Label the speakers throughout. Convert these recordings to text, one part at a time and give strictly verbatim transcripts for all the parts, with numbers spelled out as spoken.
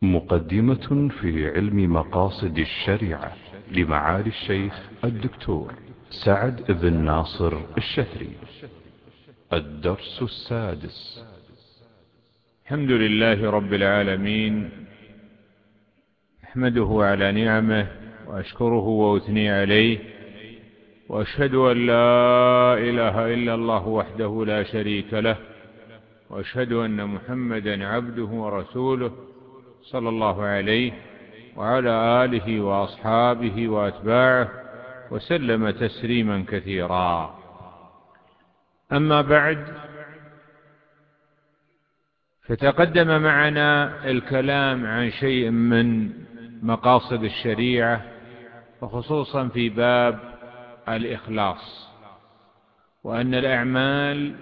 Speaker 1: مقدمة في علم مقاصد الشريعة لمعالي الشيخ الدكتور سعد بن ناصر الشهري. الدرس السادس.
Speaker 2: الحمد لله رب العالمين، أحمده على نعمه وأشكره وأثني عليه، وأشهد أن لا إله إلا الله وحده لا شريك له، وأشهد أن محمدا عبده ورسوله صلى الله عليه وعلى آله وأصحابه وأتباعه وسلم تسليما كثيرا. أما بعد، فتقدم معنا الكلام عن شيء من مقاصد الشريعة، وخصوصا في باب الإخلاص، وأن الأعمال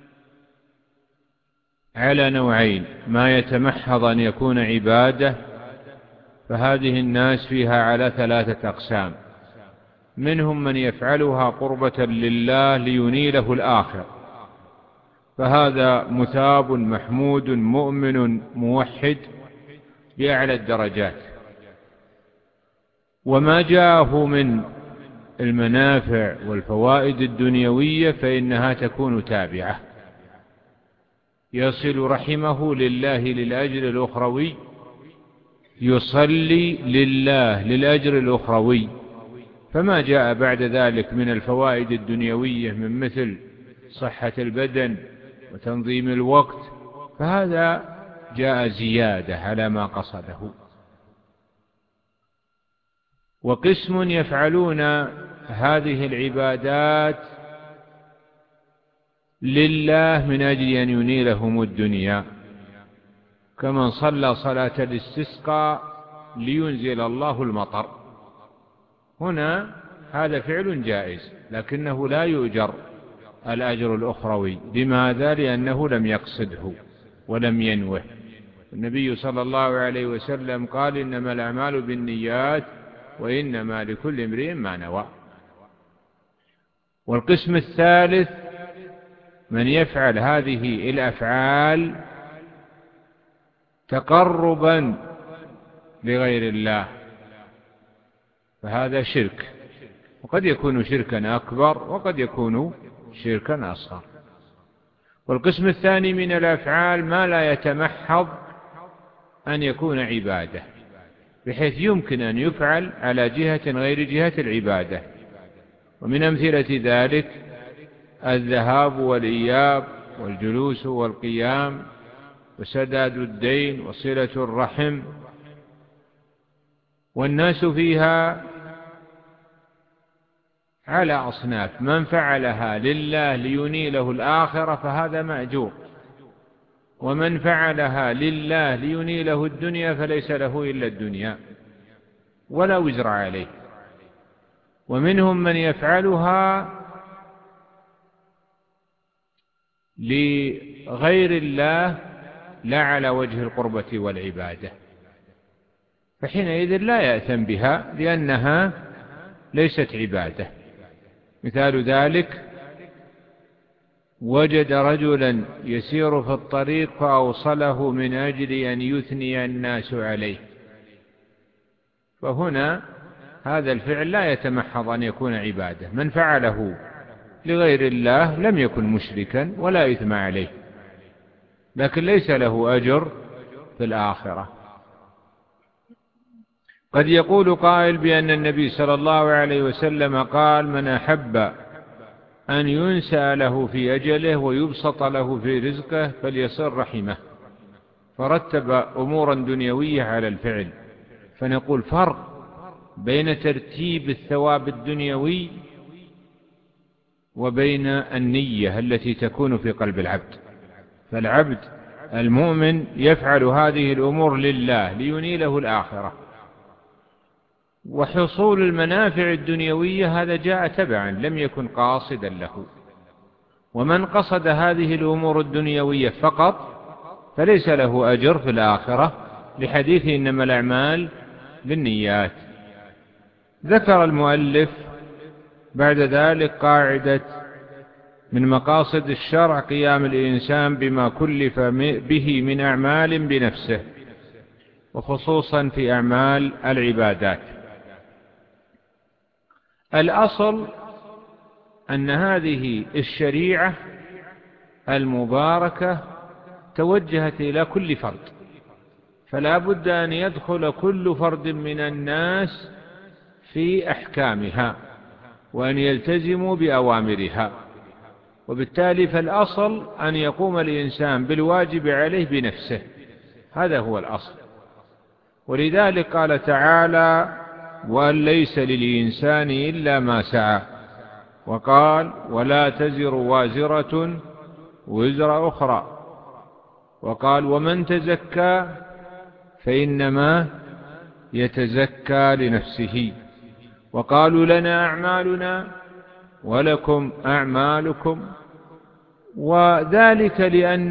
Speaker 2: على نوعين: ما يتمحض أن يكون عبادة، فهذه الناس فيها على ثلاثة أقسام: منهم من يفعلها قربة لله لينيله الآخر، فهذا مثاب محمود مؤمن موحد بأعلى الدرجات، وما جاءه من المنافع والفوائد الدنيوية فإنها تكون تابعة، يصل رحمه لله للأجر الأخروي، يصلي لله للأجر الأخروي، فما جاء بعد ذلك من الفوائد الدنيوية من مثل صحة البدن وتنظيم الوقت فهذا جاء زيادة على ما قصده. وقسم يفعلون هذه العبادات لله من أجل أن ينيلهم الدنيا، كمن صلى صلاة الاستسقاء لينزل الله المطر، هنا هذا فعل جائز لكنه لا يؤجر الأجر الأخروي. لماذا؟ لأنه لم يقصده ولم ينوه. النبي صلى الله عليه وسلم قال: إنما الأعمال بالنيات وإنما لكل امرئ ما نوى. والقسم الثالث من يفعل هذه الأفعال تقربا لغير الله، فهذا شرك، وقد يكون شركا أكبر وقد يكون شركا أصغر. والقسم الثاني من الأفعال ما لا يتمحض أن يكون عبادة، بحيث يمكن أن يفعل على جهة غير جهة العبادة، ومن أمثلة ذلك الذهاب والإياب والجلوس والقيام وسداد الدين وصلة الرحم، والناس فيها على أصناف: من فعلها لله لينيله الآخرة فهذا مأجور، ومن فعلها لله لينيله الدنيا فليس له إلا الدنيا ولا وزر عليه. ومنهم من يفعلها لغير الله لا على وجه القربة والعبادة، فحينئذ لا يأثم بها لأنها ليست عبادة. مثال ذلك: وجد رجلا يسير في الطريق فأوصله من أجل أن يثني الناس عليه، فهنا هذا الفعل لا يتمحض أن يكون عبادة. من فعله لغير الله لم يكن مشركا ولا إثم عليه، لكن ليس له أجر في الآخرة. قد يقول قائل بأن النبي صلى الله عليه وسلم قال: من أحب أن ينسى له في أجله ويبسط له في رزقه فليصل رحمه، فرتب أمورا دنيوية على الفعل. فنقول فرق بين ترتيب الثواب الدنيوي وبين النية التي تكون في قلب العبد. فالعبد المؤمن يفعل هذه الأمور لله لينيله الآخرة، وحصول المنافع الدنيوية هذا جاء تبعا لم يكن قاصدا له. ومن قصد هذه الأمور الدنيوية فقط فليس له أجر في الآخرة، لحديث إنما الأعمال بالنيات. ذكر المؤلف بعد ذلك قاعدة: من مقاصد الشرع قيام الإنسان بما كلف به من أعمال بنفسه، وخصوصا في أعمال العبادات. الأصل أن هذه الشريعة المباركة توجهت إلى كل فرد، فلا بد أن يدخل كل فرد من الناس في أحكامها وأن يلتزموا بأوامرها، وبالتالي فالأصل أن يقوم الإنسان بالواجب عليه بنفسه، هذا هو الأصل. ولذلك قال تعالى: وأن ليس للإنسان إلا ما سعى، وقال: ولا تزر وازرة وزر أخرى، وقال: ومن تزكى فإنما يتزكى لنفسه، وقالوا: لنا أعمالنا ولكم أعمالكم. وذلك لأن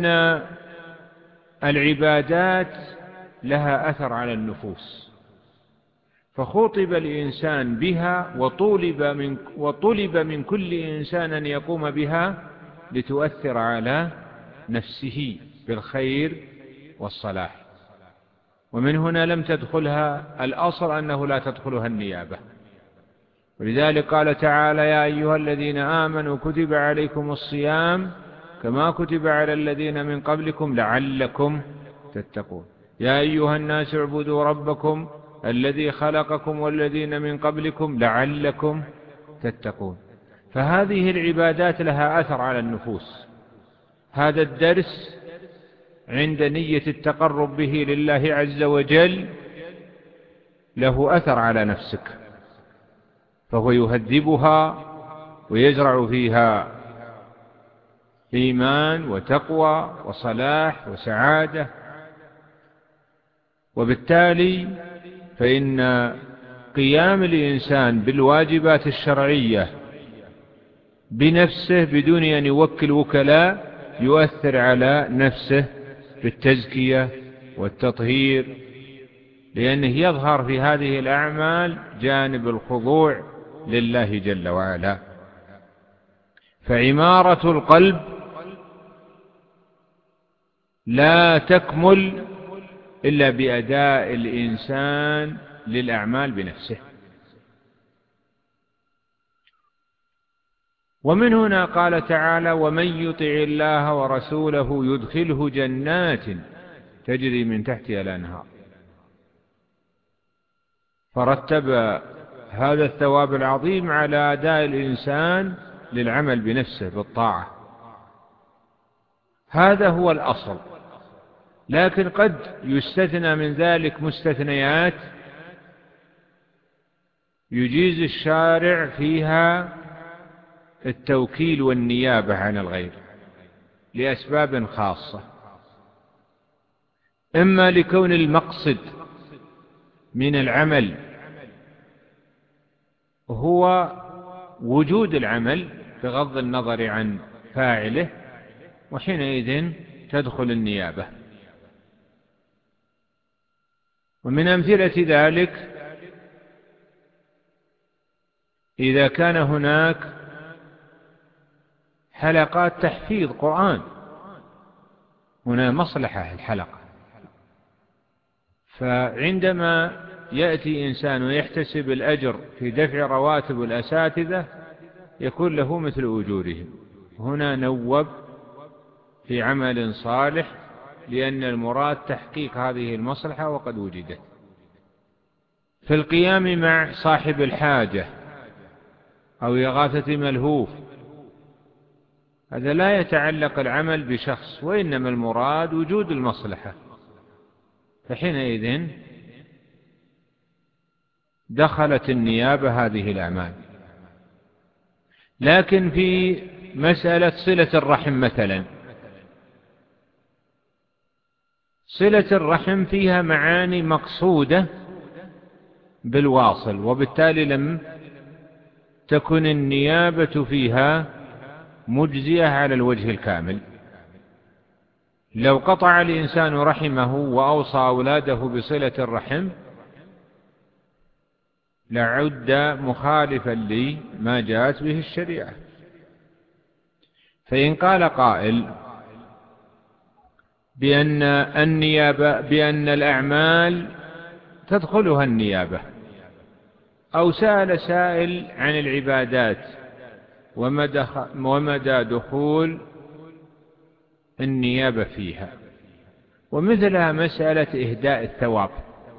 Speaker 2: العبادات لها أثر على النفوس، فخطب الإنسان بها وطلب من, وطلب من كل إنسان أن يقوم بها لتؤثر على نفسه بالخير والصلاح. ومن هنا لم تدخلها، الأصل أنه لا تدخلها النيابة. ولذلك قال تعالى: يا أيها الذين آمنوا كتب عليكم الصيام كما كتب على الذين من قبلكم لعلكم تتقون. يا أيها الناس اعبدوا ربكم الذي خلقكم والذين من قبلكم لعلكم تتقون. فهذه العبادات لها أثر على النفوس. هذا الدرس عند نية التقرب به لله عز وجل له أثر على نفسك، فهو يهذبها ويزرع فيها إيمان وتقوى وصلاح وسعادة. وبالتالي فإن قيام الإنسان بالواجبات الشرعية بنفسه بدون أن يوكل وكلاء يؤثر على نفسه بالتزكية والتطهير، لأنه يظهر في هذه الأعمال جانب الخضوع لله جل وعلا. فعمارة القلب لا تكمل إلا بأداء الإنسان للأعمال بنفسه. ومن هنا قال تعالى: ومن يطع الله ورسوله يدخله جنات تجري من تحتها الأنهار. فرتب هذا الثواب العظيم على أداء الإنسان للعمل بنفسه بالطاعة، هذا هو الأصل. لكن قد يستثنى من ذلك مستثنيات يجيز الشارع فيها التوكيل والنيابة عن الغير لأسباب خاصة، إما لكون المقصد من العمل هو وجود العمل بغض النظر عن فاعله، وحينئذ تدخل النيابة. ومن أمثلة ذلك إذا كان هناك حلقات تحفيظ قرآن، هنا مصلحة الحلقة، فعندما يأتي إنسان ويحتسب الأجر في دفع رواتب الأساتذة يكون له مثل أجورهم. هنا نوب في عمل صالح لأن المراد تحقيق هذه المصلحة وقد وجدت. في القيام مع صاحب الحاجة أو إغاثة ملهوف، هذا لا يتعلق العمل بشخص، وإنما المراد وجود المصلحة، فحينئذ دخلت النيابة هذه الأعمال. لكن في مسألة صلة الرحم مثلا، صلة الرحم فيها معاني مقصودة بالواصل، وبالتالي لم تكن النيابة فيها مجزية على الوجه الكامل. لو قطع الإنسان رحمه وأوصى أولاده بصلة الرحم لعد مخالفا لما جاءت به الشريعة. فإن قال قائل: بأن النيابة بأن الأعمال تدخلها النيابة، أو سأل سائل عن العبادات ومدى دخول النيابة فيها، ومثلها مسألة إهداء الثواب.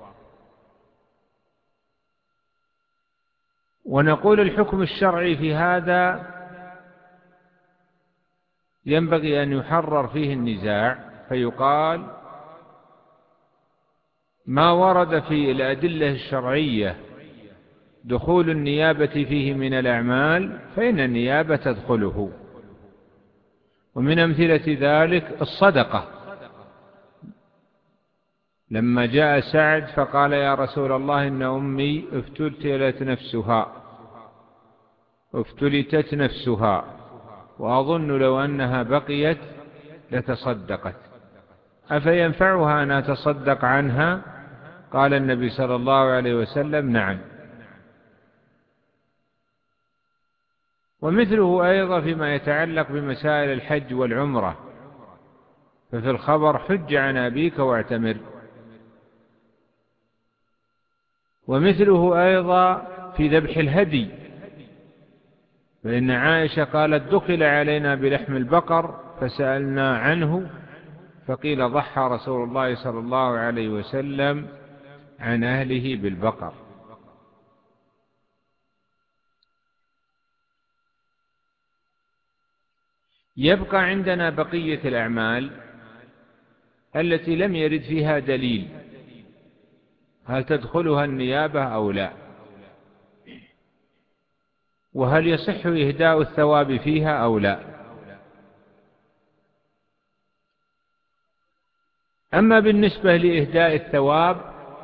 Speaker 2: ونقول الحكم الشرعي في هذا ينبغي أن يحرر فيه النزاع، فيقال ما ورد في الأدلة الشرعية دخول النيابة فيه من الأعمال فإن النيابة تدخله. ومن أمثلة ذلك الصدقة، لما جاء سعد فقال يا رسول الله إن أمي افتلتت نفسها افتلتت نفسها وأظن لو أنها بقيت لتصدقت، أفينفعها أن أتصدق عنها؟ قال النبي صلى الله عليه وسلم نعم. ومثله أيضا فيما يتعلق بمسائل الحج والعمرة، ففي الخبر حج عن أبيك واعتمر. ومثله أيضا في ذبح الهدي، فإن عائشة قالت دخل علينا بلحم البقر فسألنا عنه فقيل ضحى رسول الله صلى الله عليه وسلم عن أهله بالبقر. يبقى عندنا بقية الأعمال التي لم يرد فيها دليل، هل تدخلها النيابة أو لا؟ وهل يصح إهداء الثواب فيها أو لا؟ أما بالنسبة لإهداء الثواب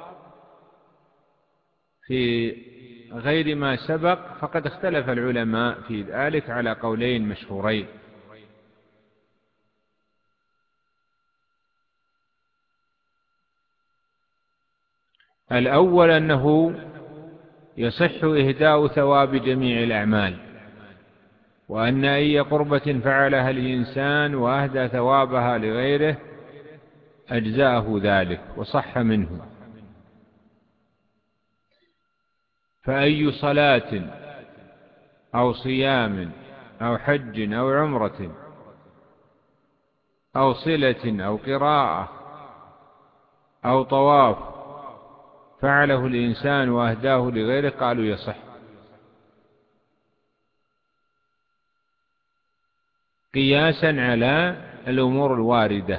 Speaker 2: في غير ما سبق فقد اختلف العلماء في ذلك على قولين مشهورين. الأول أنه يصح إهداء ثواب جميع الأعمال، وأن أي قربة فعلها الإنسان وأهدى ثوابها لغيره أجزاءه ذلك وصح منه. فأي صلاة أو صيام أو حج أو عمرة أو صلة أو قراءة أو طواف فعله الإنسان وأهداه لغيره قالوا يصح، قياسا على الأمور الواردة.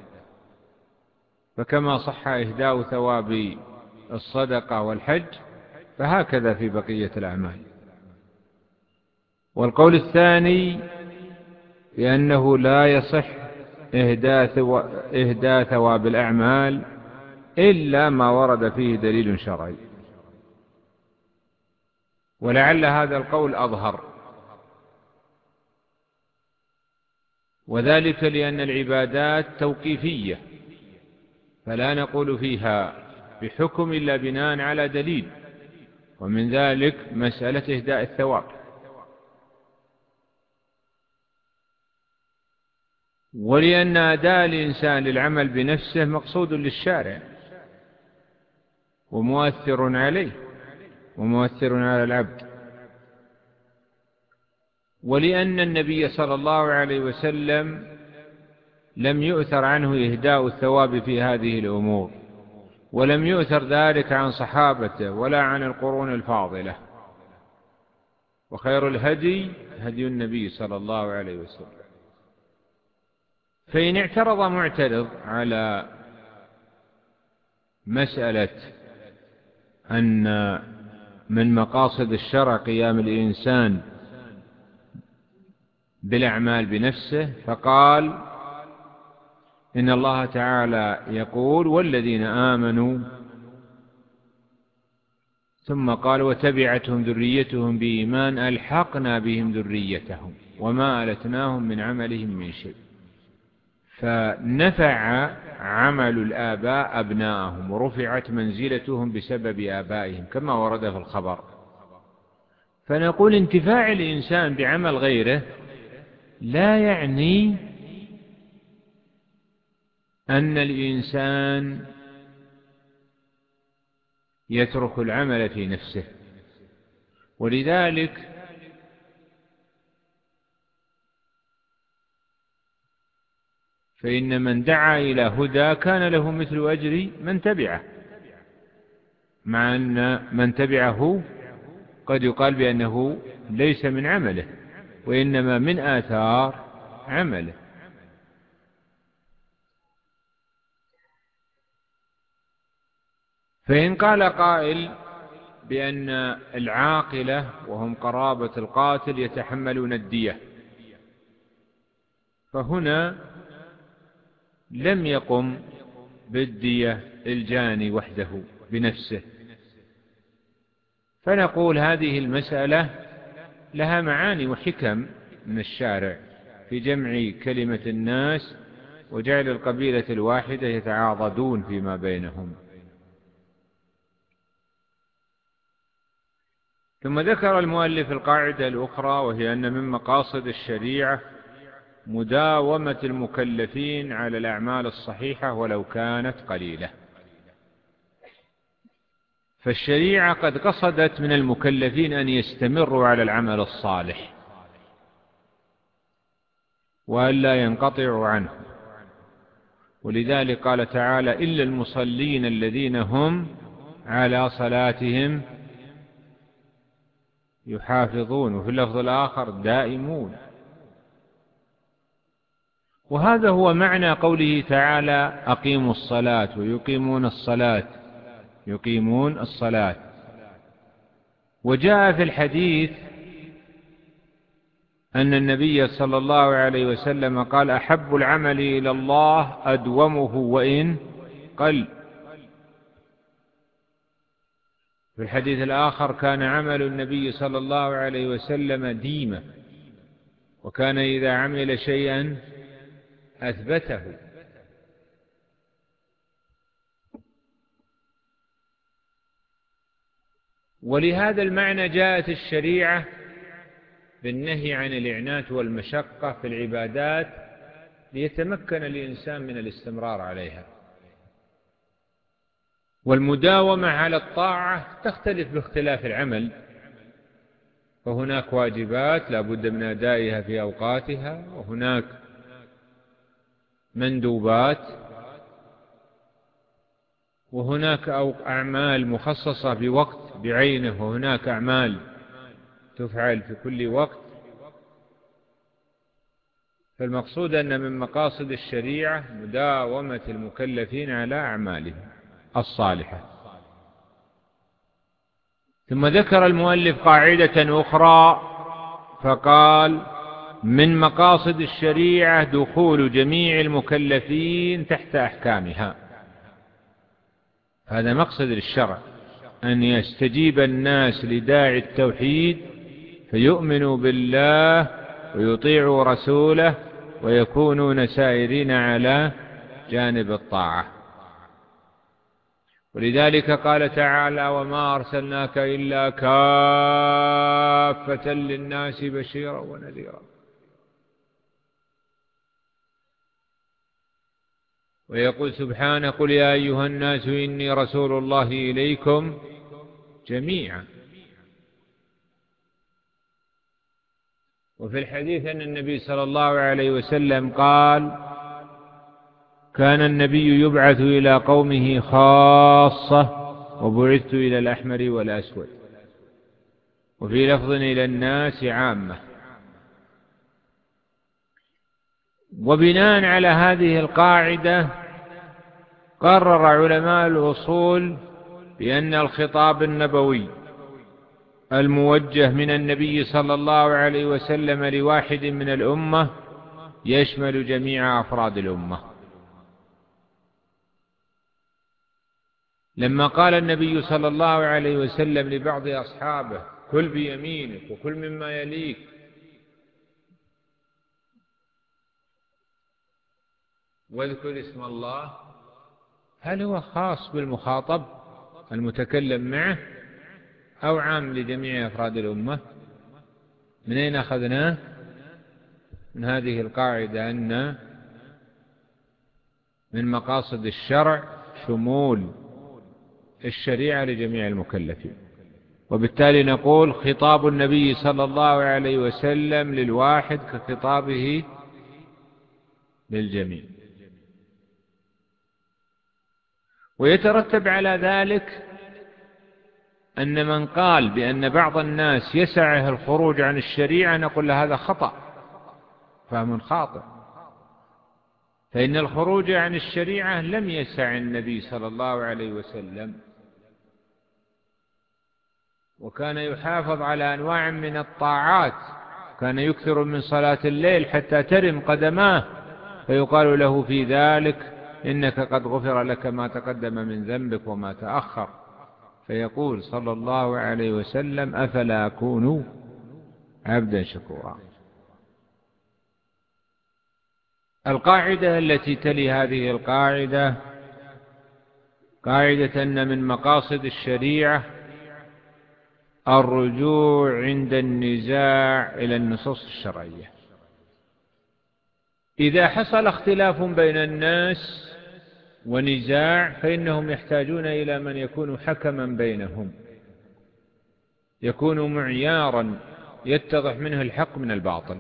Speaker 2: فكما صح إهداء ثواب الصدقة والحج فهكذا في بقية الأعمال. والقول الثاني بأنه لا يصح إهداء ثواب الأعمال إلا ما ورد فيه دليل شرعي، ولعل هذا القول أظهر، وذلك لأن العبادات توقيفية فلا نقول فيها بحكم إلا بناء على دليل، ومن ذلك مسألة إهداء الثواب. ولأن أداء الإنسان للعمل بنفسه مقصود للشارع ومؤثر عليه ومؤثر على العبد، ولأن النبي صلى الله عليه وسلم لم يؤثر عنه إهداء الثواب في هذه الأمور، ولم يؤثر ذلك عن صحابته ولا عن القرون الفاضلة. وخير الهدي هدي النبي صلى الله عليه وسلم. فإن اعترض معترض على مسألة أن من مقاصد الشرع قيام الإنسان بالأعمال بنفسه، فقال إن الله تعالى يقول والذين آمنوا، ثم قال وتبعتهم ذريتهم بإيمان ألحقنا بهم ذريتهم وما ألتناهم من عملهم من شيء. فنفع عمل الآباء أبناءهم ورفعت منزلتهم بسبب آبائهم كما ورد في الخبر. فنقول انتفاع الإنسان بعمل غيره لا يعني أن الإنسان يترك العمل في نفسه، ولذلك فإن من دعا إلى هدى كان له مثل أجر من تبعه، مع أن من تبعه قد يقال بأنه ليس من عمله وإنما من آثار عمله. فإن قال قائل بأن العاقلة وهم قرابة القاتل يتحملون الدية، فهنا لم يقم بالدية الجاني وحده بنفسه، فنقول هذه المسألة لها معاني وحكم من الشارع في جمع كلمة الناس وجعل القبيلة الواحدة يتعاضدون فيما بينهم. ثم ذكر المؤلف القاعدة الأخرى، وهي أن من مقاصد الشريعة مداومة المكلفين على الأعمال الصحيحة ولو كانت قليلة. فالشريعة قد قصدت من المكلفين أن يستمروا على العمل الصالح وألا ينقطعوا عنه، ولذلك قال تعالى: إلا المصلين الذين هم على صلاتهم يحافظون، وفي اللفظ الآخر دائمون. وهذا هو معنى قوله تعالى: أقيموا الصلاة ويقيمون الصلاة يقيمون الصلاة. وجاء في الحديث أن النبي صلى الله عليه وسلم قال: أحب العمل إلى الله أدومه وإن قل. في الحديث الآخر: كان عمل النبي صلى الله عليه وسلم ديمة، وكان إذا عمل شيئا أثبته. ولهذا المعنى جاءت الشريعة بالنهي عن الإعنات والمشقة في العبادات ليتمكن الإنسان من الاستمرار عليها. والمداومة على الطاعة تختلف باختلاف العمل، فهناك واجبات لا بد من أدائها في أوقاتها، وهناك مندوبات، وهناك أعمال مخصصة بوقت بعينه، وهناك أعمال تفعل في كل وقت. فالمقصود أن من مقاصد الشريعة مداومة المكلفين على أعمالهم الصالحة. ثم ذكر المؤلف قاعدة أخرى فقال: من مقاصد الشريعة دخول جميع المكلفين تحت أحكامها. هذا مقصد للشرع، أن يستجيب الناس لداعي التوحيد فيؤمنوا بالله ويطيعوا رسوله ويكونون سائرين على جانب الطاعة. ولذلك قال تعالى: وما أرسلناك إلا كافة للناس بشيرا ونذيرا. ويقول سبحانه: قل يا أيها الناس إني رسول الله إليكم جميعا. وفي الحديث أن النبي صلى الله عليه وسلم قال: كان النبي يبعث إلى قومه خاصة وبعثت إلى الأحمر والأسود، وفي لفظ إلى الناس عامة. وبناء على هذه القاعدة قرر علماء الأصول بأن الخطاب النبوي الموجه من النبي صلى الله عليه وسلم لواحد من الأمة يشمل جميع أفراد الأمة. لما قال النبي صلى الله عليه وسلم لبعض أصحابه: كل بيمينك وكل مما يليك، واذكر اسم الله، هل هو خاص بالمخاطب المتكلم معه أو عام لجميع أفراد الأمة؟ من أين أخذناه؟ من هذه القاعدة أن من مقاصد الشرع شمول الشريعة لجميع المكلفين. وبالتالي نقول خطاب النبي صلى الله عليه وسلم للواحد كخطابه للجميع. ويترتب على ذلك أن من قال بأن بعض الناس يسعه الخروج عن الشريعة نقول له هذا خطأ، فهم خاطئ، فإن الخروج عن الشريعة لم يسع النبي صلى الله عليه وسلم، وكان يحافظ على أنواع من الطاعات، كان يكثر من صلاة الليل حتى ترم قدماه، فيقال له في ذلك إنك قد غفر لك ما تقدم من ذنبك وما تأخر، فيقول صلى الله عليه وسلم أفلا أكون عبدا شكورا. القاعدة التي تلي هذه القاعدة قاعدة أن من مقاصد الشريعة الرجوع عند النزاع إلى النصوص الشرعية. إذا حصل اختلاف بين الناس ونزاع فإنهم يحتاجون إلى من يكون حكما بينهم، يكون معيارا يتضح منه الحق من الباطل.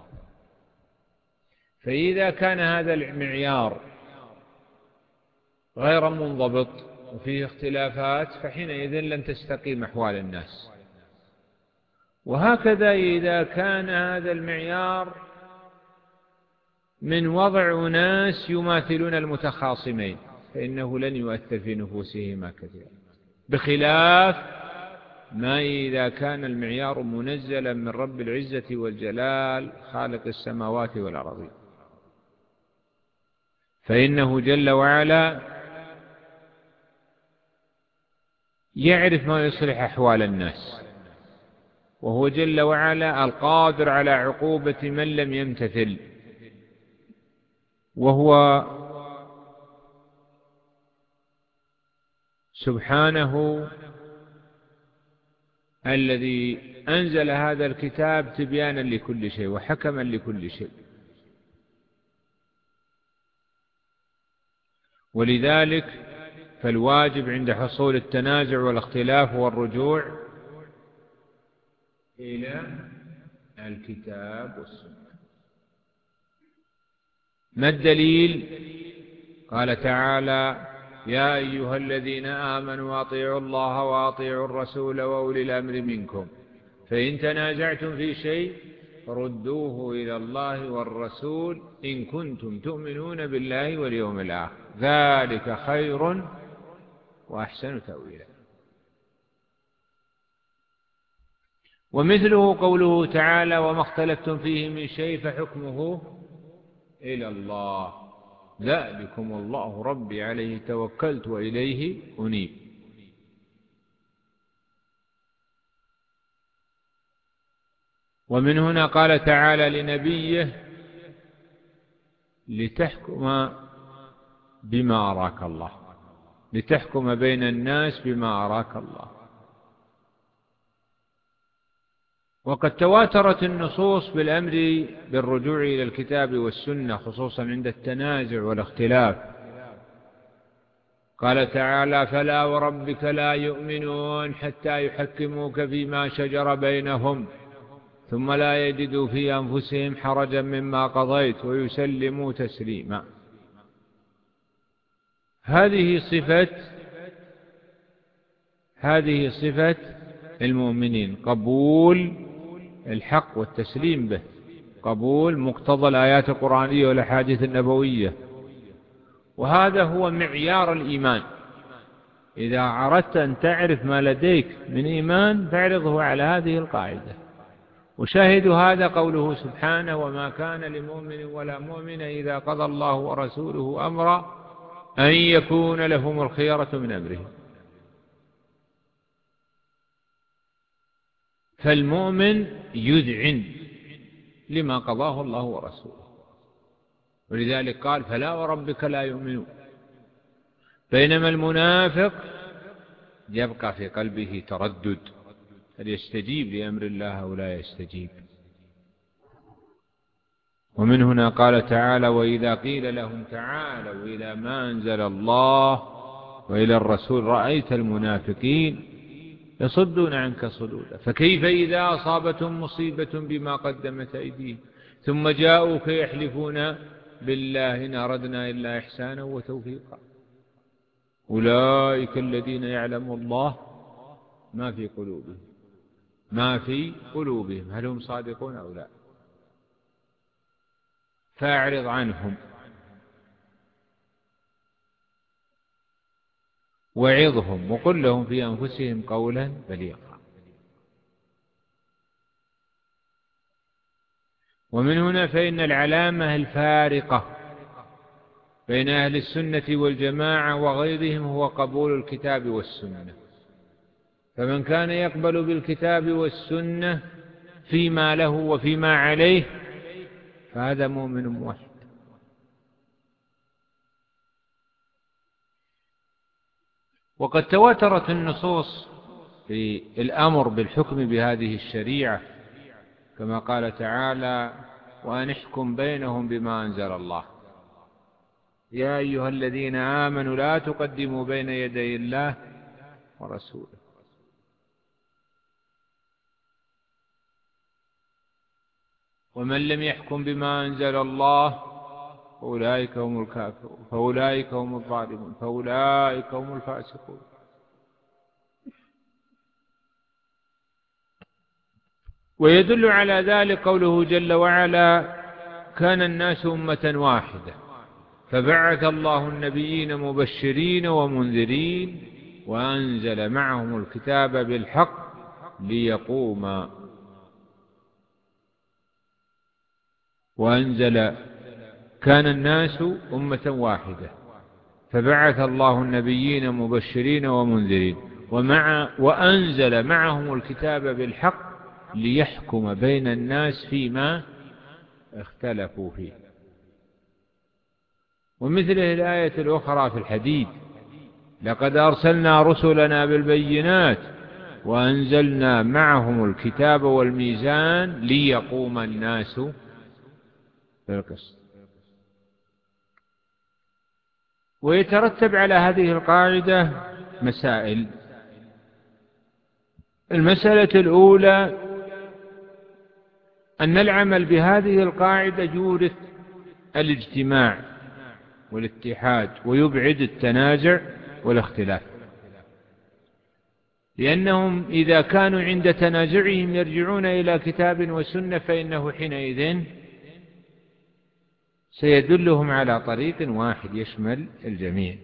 Speaker 2: فإذا كان هذا المعيار غير منضبط وفيه اختلافات فحينئذ لن تستقيم أحوال الناس. وهكذا إذا كان هذا المعيار من وضع أناس يماثلون المتخاصمين فإنه لن يؤثر في نفوسهما كثيرا، بخلاف ما إذا كان المعيار منزلا من رب العزة والجلال خالق السماوات والأرض، فإنه جل وعلا يعرف ما يصلح أحوال الناس، وهو جل وعلا القادر على عقوبة من لم يمتثل، وهو سبحانه الذي أنزل هذا الكتاب تبيانا لكل شيء وحكما لكل شيء. ولذلك فالواجب عند حصول التنازع والاختلاف هو الرجوع إلى الكتاب والسنة. ما الدليل؟ قال تعالى يا أيها الذين آمنوا أطيعوا الله وأطيعوا الرسول وأولي الأمر منكم فإن تنازعتم في شيء فردوه إلى الله والرسول إن كنتم تؤمنون بالله واليوم الآخر ذلك خير وأحسن تأويلا. ومثله قوله تعالى وما اختلفتم فيه من شيء فحكمه إلى الله ذلكم الله ربي عليه توكلت وإليه أنيب. ومن هنا قال تعالى لنبيه لتحكم بما أراك الله، لتحكم بين الناس بما أراك الله. وقد تواترت النصوص بالأمر بالرجوع إلى الكتاب والسنة خصوصا عند التنازع والاختلاف. قال تعالى فلا وربك لا يؤمنون حتى يحكموك فيما شجر بينهم ثم لا يجدوا في أنفسهم حرجا مما قضيت ويسلموا تسليما. هذه صفة هذه صفة المؤمنين، قبول الحق والتسليم به، قبول مقتضى الآيات القرآنية والأحاديث النبوية، وهذا هو معيار الإيمان. إذا أردت أن تعرف ما لديك من إيمان فاعرضه على هذه القاعدة. وشاهد هذا قوله سبحانه وما كان لمؤمن ولا مؤمن إذا قضى الله ورسوله أمرا أن يكون لهم الخيرة من أمرهم. فالمؤمن يذعن لما قضاه الله ورسوله، ولذلك قال فلا وربك لا يؤمنون. بينما المنافق يبقى في قلبه تردد هل يستجيب لأمر الله أو لا يستجيب. ومن هنا قال تعالى: وإذا قيل لهم تعالوا إلى ما أنزل الله وإلى الرسول رأيت المنافقين يصدون عنك صدودا فكيف إذا أصابتهم مصيبة بما قدمت أيديهم ثم جاءوك يحلفون بالله إن أردنا إلا إحسانا وتوفيقا أولئك الذين يعلم الله ما في قلوبهم ما في قلوبهم هل هم صادقون أو لا؟ فأعرض عنهم وعظهم وقل لهم في أنفسهم قولا بليغا. ومن هنا فإن العلامة الفارقة بين أهل السنة والجماعة وغيرهم هو قبول الكتاب والسنة، فمن كان يقبل بالكتاب والسنة فيما له وفيما عليه فهذا مؤمن موحد. وقد تواترت النصوص في الأمر بالحكم بهذه الشريعة كما قال تعالى: وأن احكم بينهم بما أنزل الله يا أيها الذين آمنوا لا تقدموا بين يدي الله ورسوله. ومن لم يحكم بما أنزل الله فأولئك هم الكافرون فأولئك هم الظالمون فأولئك هم الفاسقون. ويدل على ذلك قوله جل وعلا: كان الناس أمة واحدة فبعث الله النبيين مبشرين ومنذرين وأنزل معهم الكتاب بالحق ليقوم وأنزل كان الناس أمة واحدة فبعث الله النبيين مبشرين ومنذرين ومع وأنزل معهم الكتاب بالحق ليحكم بين الناس فيما اختلفوا فيه. ومثله الآية الأخرى في الحديد: لقد أرسلنا رسلنا بالبينات وأنزلنا معهم الكتاب والميزان ليقوم الناس بالقسط. ويترتب على هذه القاعدة مسائل. المسألة الأولى أن العمل بهذه القاعدة يورث الاجتماع والاتحاد ويبعد التنازع والاختلاف، لأنهم إذا كانوا عند تنازعهم يرجعون إلى كتاب وسنة فإنه حينئذ سيدلهم على طريق واحد يشمل الجميع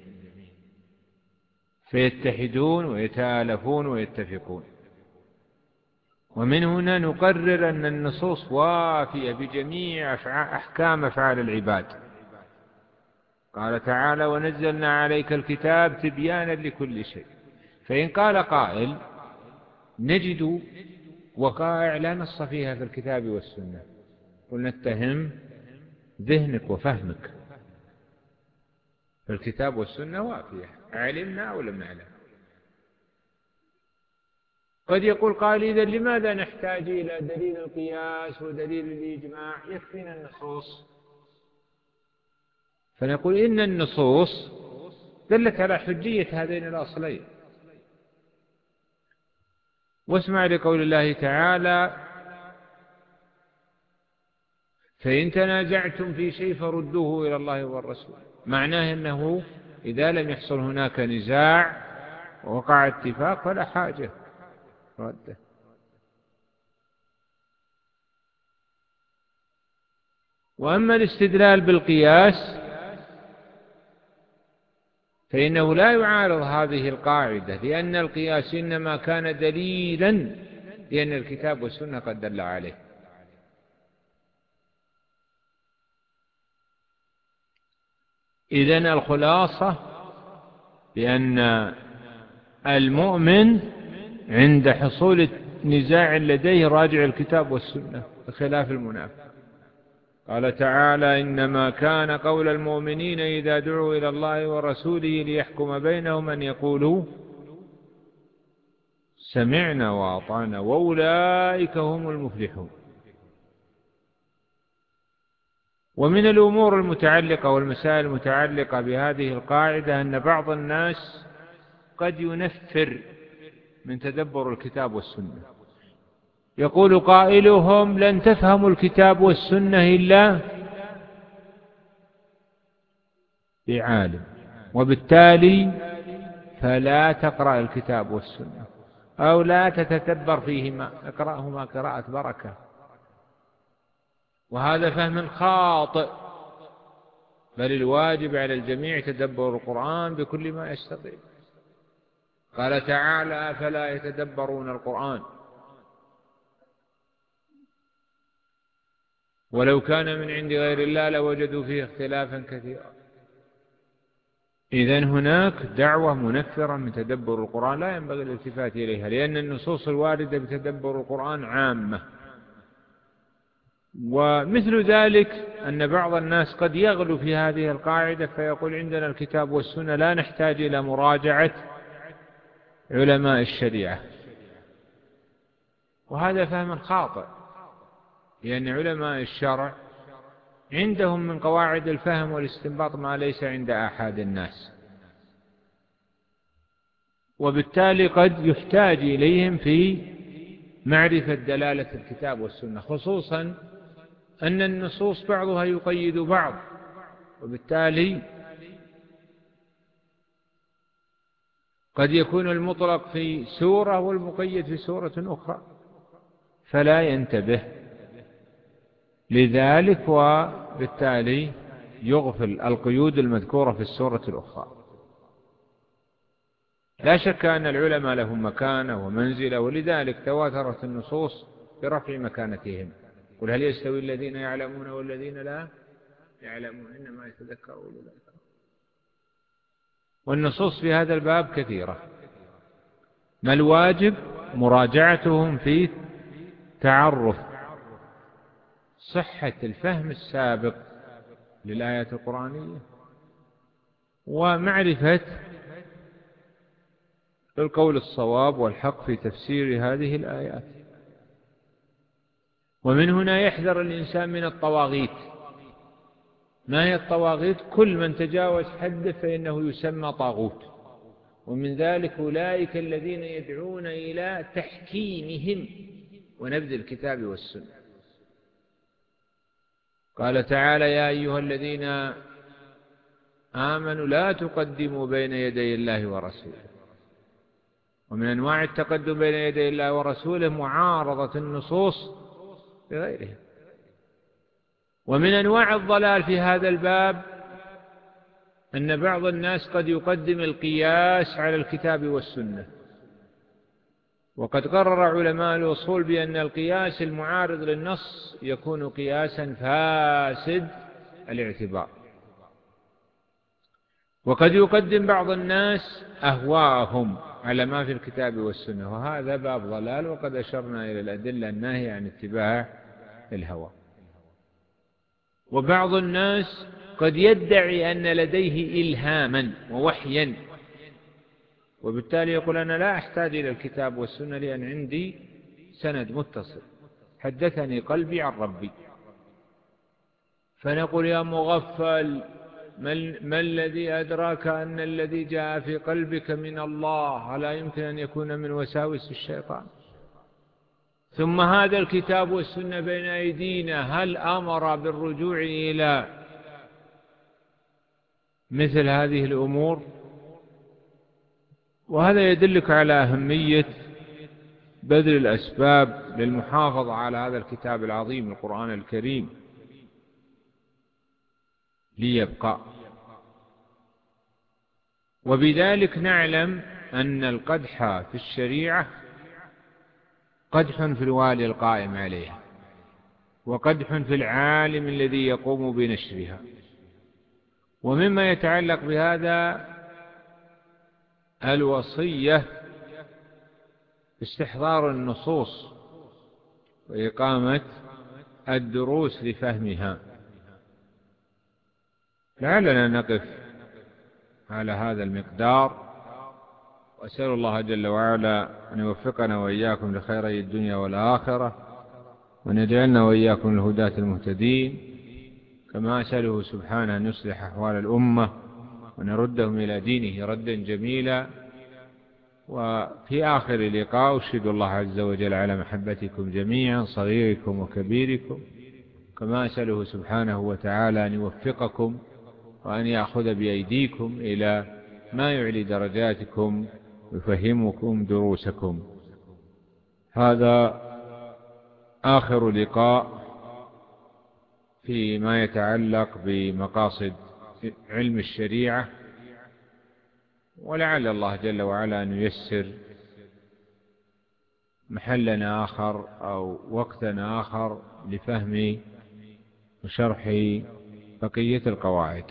Speaker 2: فيتحدون ويتآلفون ويتفقون. ومن هنا نقرر أن النصوص وافية بجميع أحكام أفعال العباد. قال تعالى: ونزلنا عليك الكتاب تبيانا لكل شيء. فإن قال قائل: نجد وقائع لا نص فيها في الكتاب والسنة، قلنا اتهم ذهنك وفهمك، فالكتاب والسنة وافية علمنا أو لم نعلم. قد يقول قائل: إذن لماذا نحتاج إلى دليل القياس ودليل الإجماع؟ يكفينا النصوص. فنقول إن النصوص دلت على حجية هذين الأصلين. واسمع لقول الله تعالى: فإن تنازعتم في شيء فردوه إلى الله والرسول. معناه أنه إذا لم يحصل هناك نزاع ووقع اتفاق فلا حاجة رده. وأما الاستدلال بالقياس فإنه لا يعارض هذه القاعدة، لأن القياس إنما كان دليلا لأن الكتاب والسنة قد دل عليه. إذن الخلاصة بأن المؤمن عند حصول نزاع لديه راجع الكتاب والسنة بخلاف المنافق. قال تعالى: إنما كان قول المؤمنين إذا دعوا إلى الله ورسوله ليحكم بينهم أن يقولوا سمعنا وأطعنا وأولئك هم المفلحون. ومن الأمور المتعلقة والمسائل المتعلقة بهذه القاعدة أن بعض الناس قد ينفر من تدبر الكتاب والسنة، يقول قائلهم لن تفهموا الكتاب والسنة إلا بعالم، وبالتالي فلا تقرأ الكتاب والسنة أو لا تتدبر فيهما، اقرأهما قراءة بركة. وهذا فهم خاطئ، بل الواجب على الجميع تدبر القرآن بكل ما يستطيع. قال تعالى فلا يتدبرون القرآن ولو كان من عند غير الله لوجدوا فيه اختلافا كثيرا. إذن هناك دعوة منفرة من تدبر القرآن لا ينبغي الالتفات إليها، لأن النصوص الواردة بتدبر القرآن عامة. ومثل ذلك أن بعض الناس قد يغلو في هذه القاعدة فيقول عندنا الكتاب والسنة لا نحتاج إلى مراجعة علماء الشريعة، وهذا فهم خاطئ، لأن علماء الشرع عندهم من قواعد الفهم والاستنباط ما ليس عند أحد الناس، وبالتالي قد يحتاج إليهم في معرفة دلالة الكتاب والسنة، خصوصا أن النصوص بعضها يقيد بعض، وبالتالي قد يكون المطلق في سورة والمقيد في سورة أخرى فلا ينتبه لذلك، وبالتالي يغفل القيود المذكورة في السورة الأخرى. لا شك أن العلماء لهم مكانة ومنزلة، ولذلك تواترت النصوص برفع مكانتهم. قل هل يستوي الذين يعلمون والذين لا يعلمون إنما يتذكر أولو الألباب. والنصوص في هذا الباب كثيرة، ما الواجب مراجعتهم في تعرف صحة الفهم السابق للآيات القرآنية ومعرفة القول الصواب والحق في تفسير هذه الآيات. ومن هنا يحذر الإنسان من الطواغيت. ما هي الطواغيت؟ كل من تجاوز حده فإنه يسمى طاغوت، ومن ذلك أولئك الذين يدعون إلى تحكيمهم ونبذ الكتاب والسنة. قال تعالى يا أيها الذين آمنوا لا تقدموا بين يدي الله ورسوله. ومن أنواع التقدم بين يدي الله ورسوله معارضة النصوص بغيرها. ومن أنواع الضلال في هذا الباب أن بعض الناس قد يقدم القياس على الكتاب والسنة، وقد قرر علماء الأصول بأن القياس المعارض للنص يكون قياسا فاسد الاعتبار. وقد يقدم بعض الناس أهواءهم على ما في الكتاب والسنة، وهذا باب ضلال، وقد أشرنا إلى الأدلة الناهية عن اتباع الهوى. وبعض الناس قد يدعي أن لديه إلهاما ووحيا، وبالتالي يقول أنا لا أحتاج إلى الكتاب والسنة لأن عندي سند متصل حدثني قلبي عن ربي. فنقول يا مغفل ما الذي أدراك أن الذي جاء في قلبك من الله؟ لا يمكن أن يكون من وساوس الشيطان. ثم هذا الكتاب والسنة بين أيدينا، هل أمر بالرجوع إلى مثل هذه الأمور؟ وهذا يدلك على أهمية بذل الأسباب للمحافظة على هذا الكتاب العظيم القرآن الكريم ليبقى. وبذلك نعلم أن القدح في الشريعة قدح في الوالي القائم عليها، وقدح في العالم الذي يقوم بنشرها. ومما يتعلق بهذا الوصية باستحضار النصوص وإقامة الدروس لفهمها. لعلنا نقف على هذا المقدار، وأسأل الله جل وعلا أن يوفقنا وإياكم لخيري الدنيا والآخرة، وأن يجعلنا وإياكم الهداة المهتدين. كما أسأله سبحانه أن يصلح أحوال الأمة ونردهم إلى دينه ردا جميلا. وفي آخر لقاء أشهد الله عز وجل على محبتكم جميعا صغيركم وكبيركم، كما أسأله سبحانه وتعالى أن يوفقكم وأن يأخذ بأيديكم إلى ما يعلي درجاتكم ويفهمكم دروسكم. هذا آخر لقاء فيما يتعلق بمقاصد علم الشريعة، ولعل الله جل وعلا أن ييسر محلنا آخر أو وقتنا آخر لفهم وشرح بقية القواعد.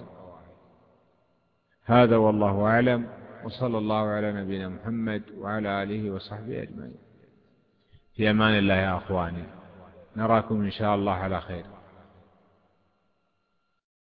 Speaker 2: هذا والله أعلم، وصلى الله على نبينا محمد وعلى آله وصحبه أجمعين. في أمان الله يا أخواني، نراكم إن شاء الله على خير.